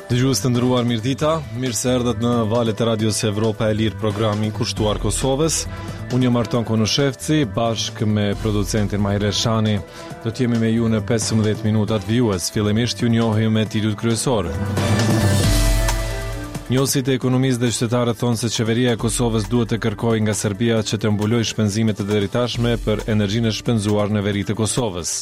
Dëgjues të nderuar, mirëdita, mirë se erdhët në valët e Radios Evropa e Lirë, programi i kushtuar Kosovës. Unë jam Arton Konushevci, bashkë me producentin Mahir Elshani. Do të jemi me ju në 15 minutat vijues. Fillimisht ju njohim me titujt kryesorë. Njohësit e ekonomisë dhe qytetarët thonë se qeveria e Kosovës duhet të kërkojë nga Serbia që të mbulojë shpenzimet e deritashme për energjinë e shpenzuar në veri të Kosovës.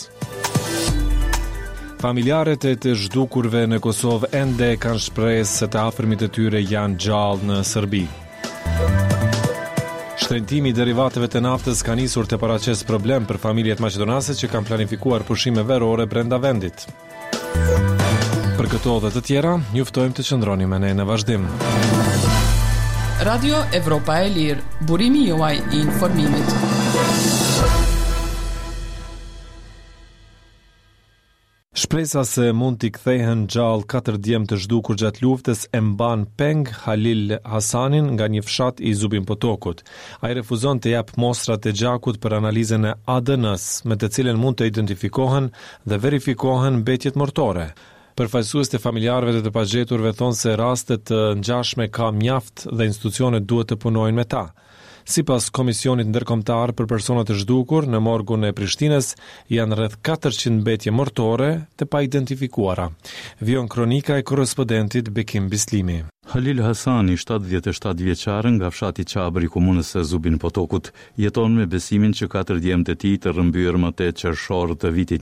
Familjarët e të zhdukurve në Kosovë ende kanë shpresë se të afërmit e tyre janë gjallë në Serbi. Shtrëngtimi i derivateve të naftës ka nisur të paraqes problem për familjet maqedonase që kanë planifikuar pushime verore brenda vendit. Për këto dhe të tjera, ju ftojmë të qëndroni me ne në vazhdim. Radio Evropa e Lirë, burimi juaj i informimit. Shpresa se mund t'i kthehen gjallë 4 djemë të zhdukur gjatë luftës e mban peng Halil Hasanin nga një fshat i Zubin Potokut. Ai refuzon të jap mostrat e gjakut për analizën e ADN-s, me të cilën mund të identifikohen dhe verifikohen mbetjet mortore. Përfaqësues të familjarëve dhe të pagjeturve thonë se rastet të ngjashme ka mjaft dhe institucionet duhet të punojnë me ta. Sipas Komisionit Ndërkombëtar për personat e zhdukur, në morgun e Prishtinës janë rreth 400 mbetje mortore të paidentifikuara. Vion kronika e korrespondentit Bekim Bislimi. Halil Hasani, 77 vjeçar nga fshati Qabër i komunës së Zubin Potokut, jeton me besimin që 4 djemtë e tij të rrëmbyer më 8 qershor të vitit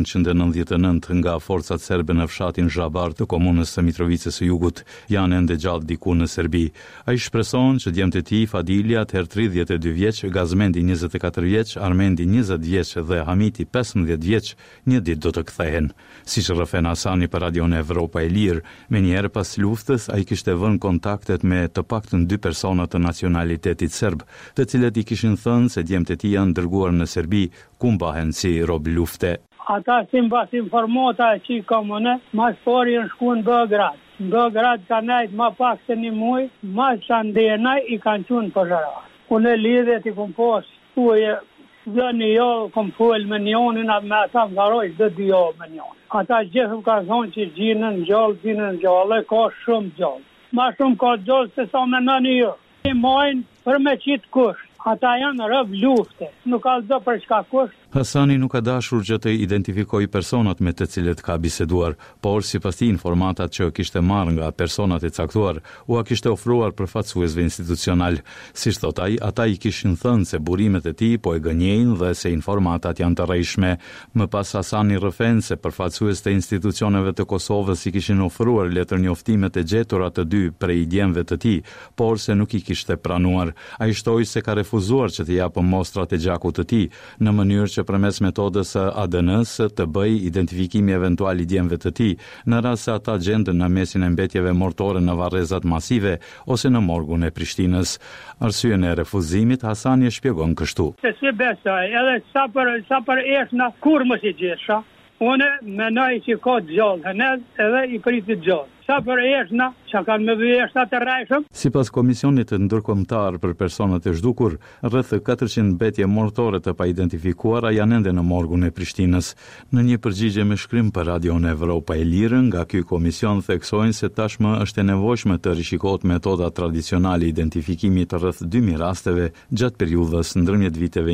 1999 nga forcat serbe në fshatin Zhabar të komunës së Mitrovicës së Jugut janë ende gjallë diku në Serbi. Ai shpreson që djemtë e tij, Fadilja, atëherë 32 vjeç, Gazmendi 24 vjeç, Armendi 20 vjeç dhe Hamiti 15 vjeç një ditë do të kthehen. Siç rrëfen Hasani për Radion Evropa e Lirë, menjëherë pas luftës ai kishte vënë kontaktet me të paktën 2 persona të nacionalitetit serb, të cilët i kishin thënë se djemtë e tij janë dërguar në Serbi, ku mbahen si rob lufte. Ata si mbas informata që i komunë, mas pori në shku në Beograd. Në Beograd ka nejtë ma pak se një muj, mas që ndenaj i kanë qunë për zhara. Unë e lidhet i kom posë, tuje dhe një jo, kom full me njonin, me ata më garoj dhe 2 jo me njonin. Ata gjithëm ka thonë që gjinën gjallë, ka shumë gjallë. Ma shumë ka gjallë se sa me në një. I majnë për me qitë kusht. Ata janë rëb lufte. Nuk ka zdo për çka kusht. Hasani nuk ka dashur që të identifikojë personat me të cilët ka biseduar, por sipas tij informatat që kishte marrë nga personat e caktuar, ua kishte ofruar përfaqësuesve institucional. Siç thot ai, ata i kishin thënë se burimet e tij po e gënjejnë dhe se informatat janë të rrejshme. Më pas Hasani rrëfen se përfaqësues të institucioneve të Kosovës i kishin ofruar letër njoftimet e gjetura të 2 prej djemve të tij, por se nuk i kishte pranuar. Ai shtoi se ka refuzuar që të japë mostrat e gjakut të tij në mënyrë që përmes metodës ADN-s të bëj identifikimi eventual i djemve të tij, në rast se ata gjenden në mesin e mbetjeve mortore në varrezat masive ose në morgun e Prishtinës. Arsyen e refuzimit Hasani e shpjegon kështu. Se si besoj, edhe sa për eshna, kur mos i gjesha, une menoj që ka gjallë, edhe i pritit gjallë. Sa për eshna, që kanë me vjeshta të rrejshëm. Sipas Komisionit Ndërkombëtar për personat e zhdukur, rreth 400 mbetje mortore të paidentifikuara janë ende në morgun e Prishtinës. Në një përgjigje me shkrim për Radion Evropa e Lirë, nga ky komision theksojnë se tashmë është e nevojshme të rishikohet metoda tradicionale identifikimit të rreth 2000 rasteve gjatë periudhës ndërmjet viteve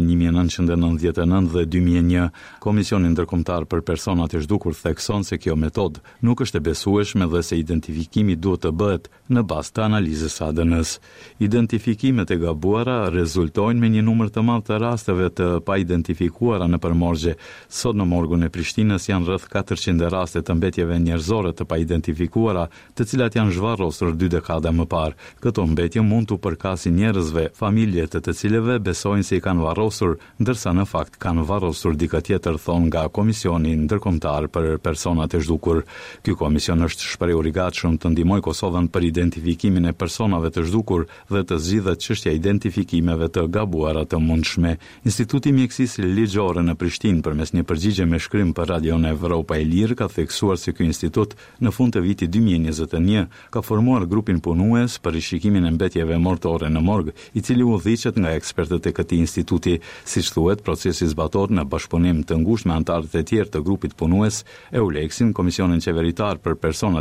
1999 dhe 2001. Komisioni Ndërkombëtar për personat e zhdukur thekson se kjo metodë nuk është e besueshme dhe se identifikimi duhet të bëhet në bazë të analizës ADN-s. Identifikimet e gabuara rezultojnë me një numër të madh të rasteve të paidentifikuara në përmorgje. Sot në morgun e Prishtinës janë rreth 400 raste të mbetjeve njerëzore të paidentifikuara, të cilat janë zhvarrosur 2 dekada më parë. Këto mbetje mund t'u përkasin njerëzve, familjet të cilëve besojnë se i kanë varrosur, ndërsa në fakt kanë varrosur dikë tjetër, thon nga Komisioni Ndërkombëtar për personat e zhdukur. Ky komision është shprehur i gatshëm të ndihmojë Kosovën për identifikimin e personave të zhdukur dhe të zgjidhet çështja e identifikimeve të gabuara të mundshme. Instituti i Mjekësisë Ligjore në Prishtinë, përmes një përgjigje me shkrim për Radion Evropa e Lirë, ka theksuar se ky institut në fund të vitit 2021 ka formuar grupin punues për rishikimin e mbetjeve mortore në morg, i cili udhëhiqet nga ekspertët e këtij instituti. Siç thuhet, procesi zbatohet në bashkëpunim të ngushtë me anëtarët e tjerë të grupit punues, EULEX-in, Komisionin Qeveritar për Personat e Zhdukur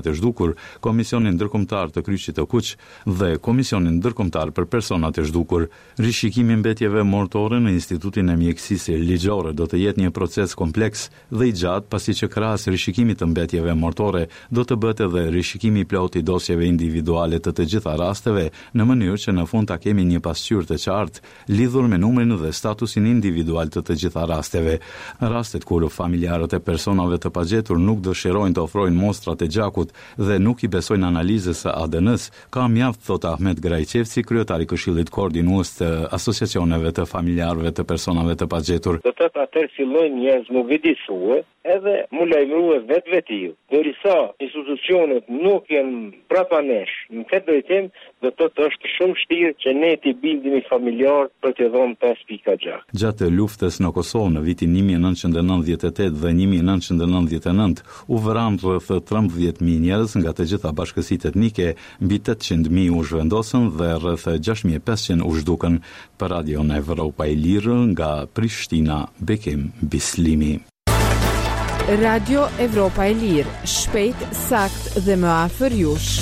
zhdukur, Komisionin Ndërkombëtar të Kryqit të Kuq dhe Komisionin Ndërkombëtar për personat e zhdukur. Rishikimi mbetjeve mortore në Institutin e Mjekësisë Ligjore do të jetë një proces kompleks dhe i gjatë, pasi që krahas rishikimit të mbetjeve mortore do të bëhet edhe rishikimi i plotë i dosjeve individuale të gjitha rasteve, në mënyrë që në fund ta kemi një pasqyrë të qartë lidhur me numrin dhe statusin individual të gjitha rasteve. Rastet kur familjarët e personave të pagjetur nuk dëshirojnë të ofrojnë mostrat e gjakut dhe nuk i besojnë analizës së ADN-s, ka mjaft, thot Ahmet Grajqevci, kryetari i Këshillit Koordinues të asociacioneve të familjarëve të personave të pagjetur. Do të atëherë fillojnë njerëz më vëdisue edhe mu lajmërue vetvetiu. Derisa institucionet nuk janë prapa nesh, në këtë drejtim, do të është shumë vështirë që ne t'i bindemi familjar për të dhënë 5.6. Gjatë luftës në Kosovë në vitin 1998 dhe 1999 u vranë rreth 13.000 njerëz nga të gjitha bashkësitë etnike, mbi 800.000 u zhvendosën dhe rreth 6.500 u zhdukën. Për Radion Evropa e Lirë nga Prishtina, Bekim Bislimi. Radio Evropa e Lirë, shpejt, sakt dhe më afër jush.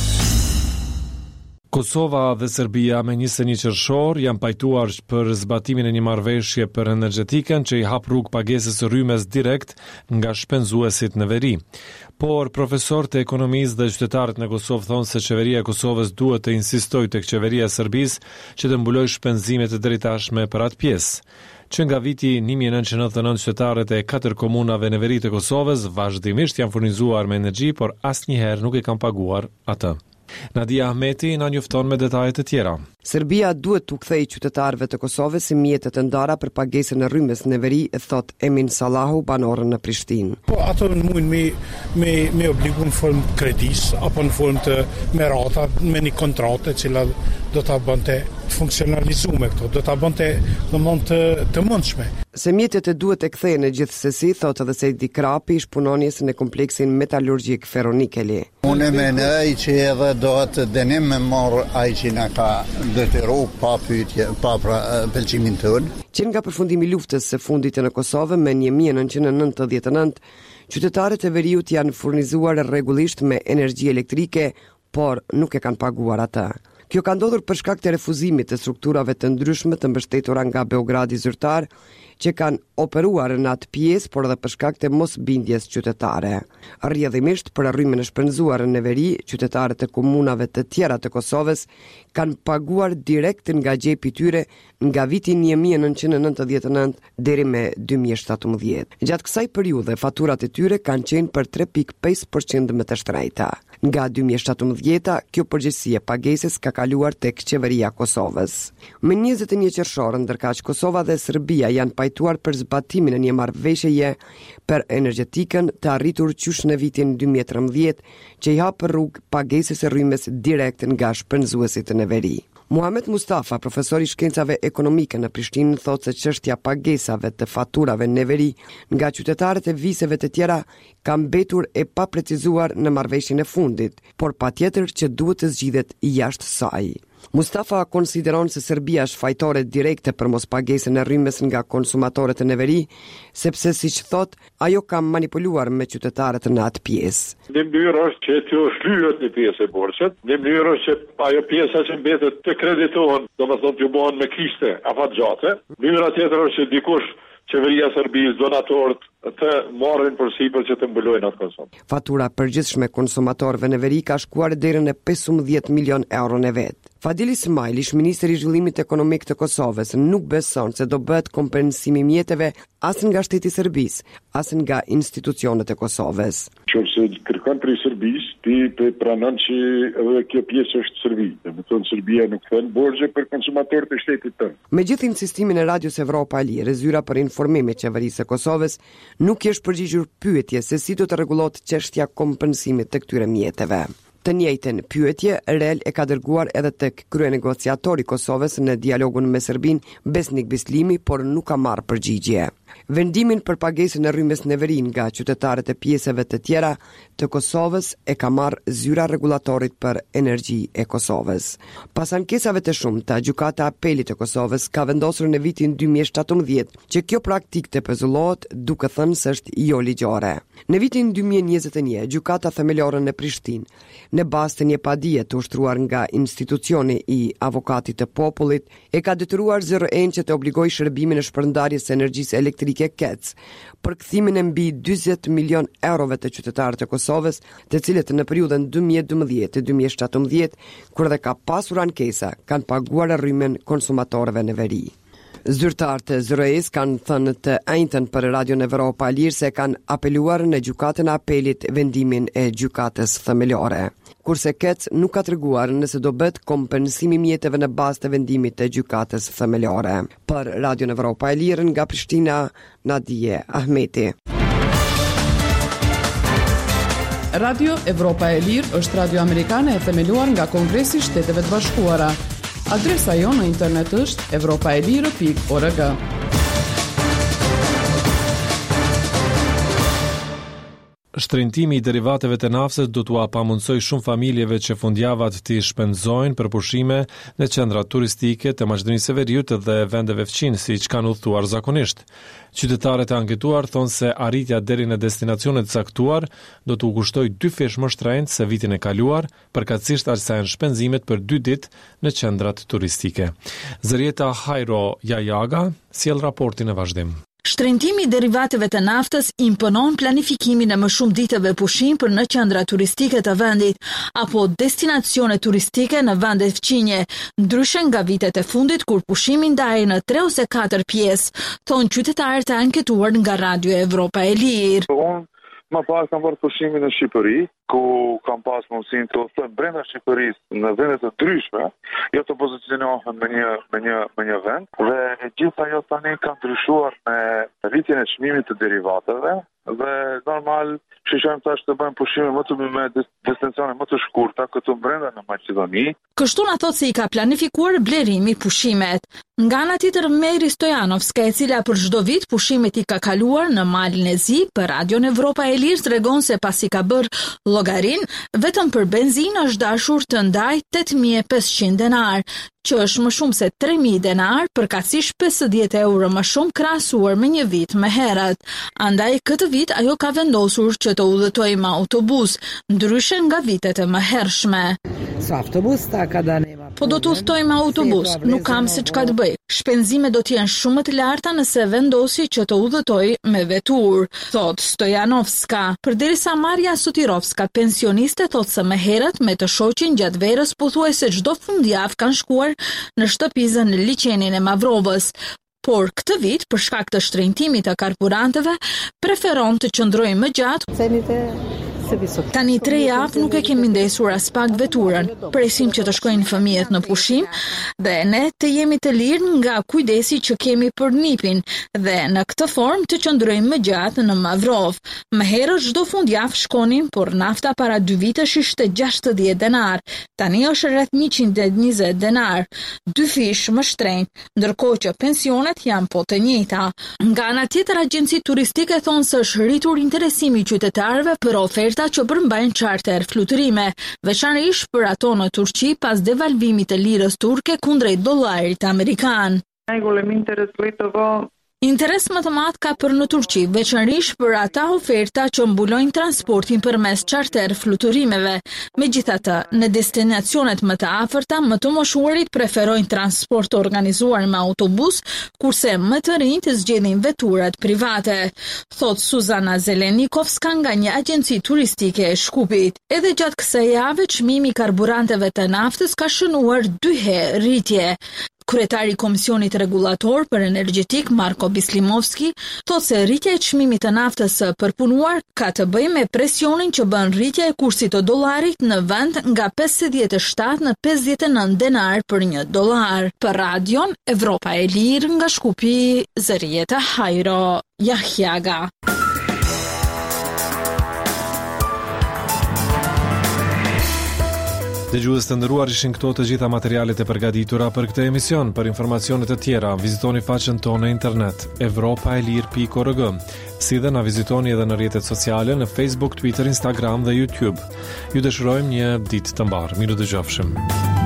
Kosova dhe Serbia me 21 qershor janë pajtuar për zbatimin e një marrëveshje për energjetikën që i hap rrugë pagesës së rrymes direkt nga shpenzuesit në veri. Por profesorët e ekonomisë dhe qytetarët në Kosovë thonë se qeveria e Kosovës duhet të insistojë tek qeveria e Serbisë që të mbulojë shpenzimet e drejtashme për atë pjesë. Që nga viti 1999 qytetarët e 4 komunave në veri të Kosovës vazhdimisht janë furnizuar me energji, por asnjëherë nuk e kanë paguar atë. Nadia Ahmeti na njofton me detajet e tjera. Serbia duhet t'u kthejë qytetarëve të Kosovës si mjetet e ndara për pagesën e rrymes në veri, thot Emin Sallahu, banorën në Prishtinë. Po ato mundin me obligu në formë kredis apo në formë të merata me një kontratë e cila do ta bënte funksionalizuar këto, do ta bënte të mundshme. Se mjetet e duhet e kthehen në gjithsesi, thot edhe Sejdi Krapi, shpunonjes në kompleksin metalurgjik Ferronikeli. Unë mendoj që edhe do të dënim me marr ai që na ka detyru pa pyetje, pa pëlqimin tonë. Që nga përfundimi i luftës së fundit në Kosovë me 1999, qytetarët e veriut janë furnizuar rregullisht me energji elektrike, por nuk e kanë paguar atë. Kjo ka ndodhur për shkak të refuzimit të strukturave të ndryshme të mbështetura nga Beogradi zyrtar, që kanë operuar në atë pjesë, por edhe për shkak të mosbindjes qytetare. Rrjedhimisht për rrymen e shpenzuar në veri, qytetarët e komunave të tjera të Kosovës kanë paguar direkt nga xhepi i tyre nga viti 1999 deri me 2017. Gjatë kësaj periudhe, faturat e tyre kanë qenë për 3.5% më të shtrejta. Nga 2017, kjo përgjegjësi e pagesës ka kaluar tek qeveria e Kosovës. Me 21 qershor, ndërkaq Kosova dhe Serbia janë pajtuar për zbatimin e një marrëveshjeje për energjetikën të arritur qysh në vitin 2013, që i hap rrugë pagesës së rrymes direkt nga shpenzuesit në veri. Muhamet Mustafa, profesor i shkencave ekonomike në Prishtinë, thotë se çështja pagesave të faturave në veri nga qytetarët e viseve të tjera ka mbetur e paprecizuar në marrëveshjen e fundit, por patjetër që duhet të zgjidhet jashtë saj. Mustafa konsideron se Serbia është fajtore direkte për mospagesën e rrymes nga konsumatorët në veri, sepse siç thot, ajo ka manipuluar me qytetarët në atë pjesë. Në mënyrë është që t'ju shlyhet një pjesë e borxhit, në mënyrë është që ajo pjesa që mbetet të kreditohen, domethënë t'ju bëhen me kishte afatgjate. Mënyra tjetër është që dikush qeveria e Serbisë, donatorët të marrin përsipër që të mbulojnë atë konsum. Fatura përgjithshme konsumatorëve në veri ka shkuar deri në 15 milion euro në vet. Fadil Ismail, ish-ministri i zhvillimit ekonomik të Kosovës, nuk beson se do bëhet kompensimi mjeteve as nga shteti i Serbisë, as nga institucionet e Kosovës. Nëse kërkon për Serbisë, ti pranon që edhe kjo pjesë është Serbi. Domethënë Serbia nuk thon borxhe për konsumatorët e shtetit tënd. Megjithë insistimin e Radios Evropa e Lirë, zyra për informim e qeverisë së Kosovës nuk i është përgjigjur pyetje se si do të rregullohet çështja kompensimit të këtyre mjeteve. Të njëjtën pyetje Rel e ka dërguar edhe tek kryenegociatori i Kosovës në dialogun me Serbinë, Besnik Bislimi, por nuk ka marrë përgjigje. Vendimin për pagesën e rrymës neverin nga qytetarët e pjesëve të tjera të Kosovës e ka marrë zyra rregullatorit për energji e Kosovës. Pas ankesave të shumta, Gjykata e Apelit të Kosovës ka vendosur në vitin 2017 që kjo praktikë të pezullohet, duke thënë se është jo ligjore. Në vitin 2021, Gjykata Themelore në Prishtinë, në bazë të një padije të ushtruar nga institucioni i Avokatit të Popullit, e ka detyruar ZRN që të obligojë shërbimin e shpërndarjes së energjisë elektrike KEC për kthimin e mbi 40 milion eurove të qytetarët e Kosovës, të cilët në periudhën 2012-2017, kur dhe ka pasur ankesa, kanë paguar rrymën konsumatorëve në veri. Zyrtarët e ZRE-s kanë thënë të njëjtën për Radion Evropa e Lirë se kanë apeluar në Gjykatën e Apelit vendimin e Gjykatës Themelore, kurse KEC nuk ka treguar nëse do bëhet kompensimi mjeteve në bazë të vendimit të Gjykatës Themelore. Për Radion Evropa e Lirë nga Prishtina, Nadije Ahmeti. Radio Evropa e Lirë është radio amerikane e themeluar nga Kongresi i Shteteve të Bashkuara. Adresa jonë në internet është evropaelire.org. Shtrëngtimi i derivateve të naftës do t'u pamundsoj shumë familjeve që fundjavat t'i shpenzojnë për pushime në qendra turistike të Maqedonisë së Veriut dhe vendeve fqinj siç kanë udhëtuar zakonisht. Qytetarët e anketuar thonë se arritja deri në destinacione të caktuar do t'u kushtojë 2 fish më shtrenjtë se vitin e kaluar, përkatësisht aq sa janë shpenzimet për 2 ditë në qendrat turistike. Zërieta Hajro Jajaga sjell raportin e vazhdim. Shtrëngtimi i derivateve të naftës imponon planifikimin e më shumë ditëve pushim për në qendra turistike të vendit apo destinacione turistike në vende fqinje, ndryshe nga vitet e fundit kur pushimi ndahej në 3 ose 4 pjesë, thonë qytetarët e anketuar nga Radio Evropa e Lirë. Më pas kam bërë pushimin në Shqipëri, ku kam pas mundësinë të udhëtoj brenda Shqipërisë në vende të ndryshme, jo të pozicionohen me një vend, dhe e gjitha ajo tani ka ndryshuar me rritjen e çmimit të derivateve dhe normal shqyrtojmë tash të bëjmë pushime më të me destinacione më të shkurta këtu brenda në Maqedoni. Kështu na thotë se i ka planifikuar blerimi pushimet. Nga ana tjetër Meri Stojanovska, e cila për çdo vit pushimet i ka kaluar në Malin e Zi, për Radion Evropa e Lirë tregon se pasi ka bër llogarin, vetëm për benzinë është dashur të ndaj 8500 denar, që është më shumë se 3000 denar, përkatësisht 50 euro më shumë krahasuar me një vit më herët. Andaj këtë vit ajo ka vendosur që të udhëtojë me autobus, ndryshe nga vitet e mëhershme. Po do të udhtoj me autobus, nuk kam se çka të bëj. Shpenzimet do të jenë shumë të larta nëse vendosi që të udhëtoj me vetur, thot Stojanovska. Përderisa Maria Sotirovska, pensioniste, thot se më herët me të shoqin gjatë verës pothuajse çdo fundjavë kanë shkuar në shtëpizën në liçenin e Mavrovës. Por këtë vit, për shkak të shtrëngtimit të karburanteve, preferon të qëndrojë më gjatë. Tani 3 javë nuk e kemi ndesur as pak veturën, presim që të shkojnë fëmijët në pushim dhe ne të jemi të lirë nga kujdesi që kemi për nipin dhe në këtë formë të qëndrojmë më gjatë në Mavrov. Më herët çdo fundjavë shkonim, por nafta para 2 vitesh ishte 60 denar, tani është rreth 120 denar, 2 fish më shtrenjtë, ndërkohë që pensionet janë po të njëjta. Nga ana tjetër, agjenci turistike thonë se është rritur interesimi i qytetarëve për oferta që përmbajnë charter fluturime, veçanërisht për ato në Turqi pas devalvimit të lirës turke kundrejt dollarit amerikan. Interes më të madh ka për në Turqi, veçanërisht për ata oferta që mbulojnë transportin përmes charter fluturimeve. Megjithatë, në destinacionet më të afërta, më të moshuarit preferojnë transport organizuar me autobus, kurse më të rinjt zgjedhin veturat private, thot Suzana Zelenikovska nga një agjenci turistike e Shkupit. Edhe gjatë kësaj jave, çmimi i karburanteve të naftës ka shënuar 2 herë rritje. Kryetari i Komisionit Rregullator për Energjetik, Marko Bislimovski, thotë se rritja e çmimit të naftës së përpunuar ka të bëjë me presionin që bën rritja e kursit të dollarit në vend nga 57 në 59 denar për $1. Për Radion Evropa e Lirë nga Shkupi, Zërieta Hajro Jahjaga. Dëgjues të nderuar, ishin këto të gjitha materialet e përgatitura për këtë emision. Për informacione të tjera, vizitoni faqen tonë në internet evropaelir.org. Si dhe na vizitoni edhe në rrjetet sociale në Facebook, Twitter, Instagram dhe YouTube. Ju dëshirojmë një ditë të mbarë. Miru dëgjofshim.